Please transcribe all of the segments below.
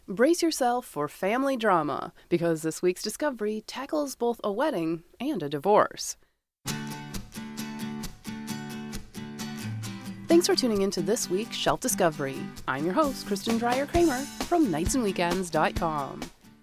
Brace yourself for family drama, because this week's discovery tackles both a wedding and a divorce. Thanks for tuning in to this week's Shelf Discovery. I'm your host, Kristen Dreyer-Kramer from nightsandweekends.com.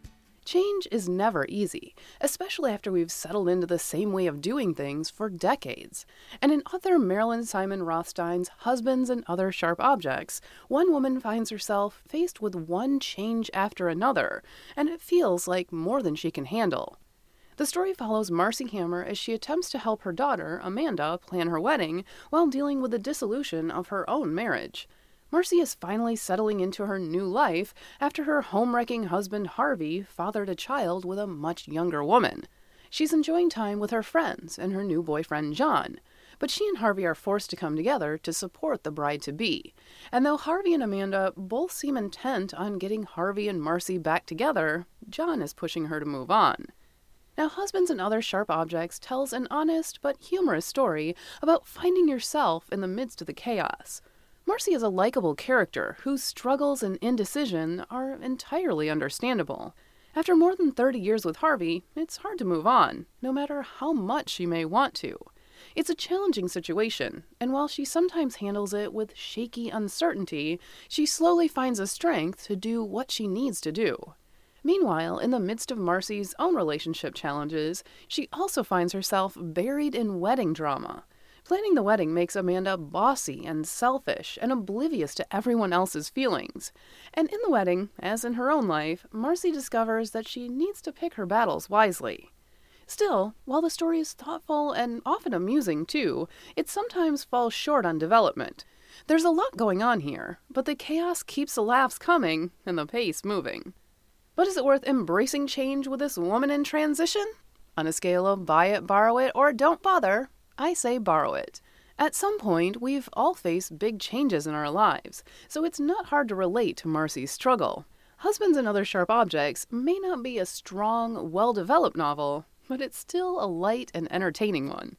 Change is never easy, especially after we've settled into the same way of doing things for decades. And in author Marilyn Simon Rothstein's Husbands and Other Sharp Objects, one woman finds herself faced with one change after another, and it feels like more than she can handle. The story follows Marcy Hammer as she attempts to help her daughter, Amanda, plan her wedding while dealing with the dissolution of her own marriage. Marcy is finally settling into her new life after her home-wrecking husband Harvey fathered a child with a much younger woman. She's enjoying time with her friends and her new boyfriend John, but she and Harvey are forced to come together to support the bride-to-be. And though Harvey and Amanda both seem intent on getting Harvey and Marcy back together, John is pushing her to move on. Now, Husbands and Other Sharp Objects tells an honest but humorous story about finding yourself in the midst of the chaos. Marcy is a likable character whose struggles and indecision are entirely understandable. After more than 30 years with Harvey, it's hard to move on, no matter how much she may want to. It's a challenging situation, and while she sometimes handles it with shaky uncertainty, she slowly finds a strength to do what she needs to do. Meanwhile, in the midst of Marcy's own relationship challenges, she also finds herself buried in wedding drama. Planning the wedding makes Amanda bossy and selfish and oblivious to everyone else's feelings. And in the wedding, as in her own life, Marcy discovers that she needs to pick her battles wisely. Still, while the story is thoughtful and often amusing too, it sometimes falls short on development. There's a lot going on here, but the chaos keeps the laughs coming and the pace moving. But is it worth embracing change with this woman in transition? On a scale of buy it, borrow it, or don't bother, I say borrow it. At some point, we've all faced big changes in our lives, so it's not hard to relate to Marcy's struggle. Husbands and Other Sharp Objects may not be a strong, well-developed novel, but it's still a light and entertaining one.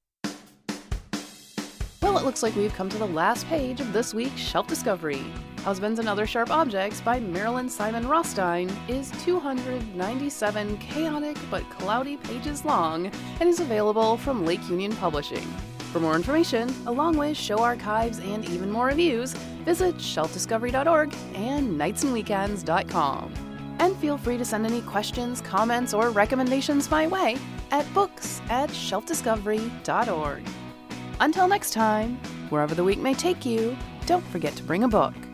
Well, it looks like we've come to the last page of this week's Shelf Discovery. Husbands and Other Sharp Objects by Marilyn Simon Rothstein is 297 chaotic but cloudy pages long and is available from Lake Union Publishing. For more information, along with show archives and even more reviews, visit shelfdiscovery.org and nightsandweekends.com. And feel free to send any questions, comments, or recommendations my way at books@shelfdiscovery.org. Until next time, wherever the week may take you, don't forget to bring a book.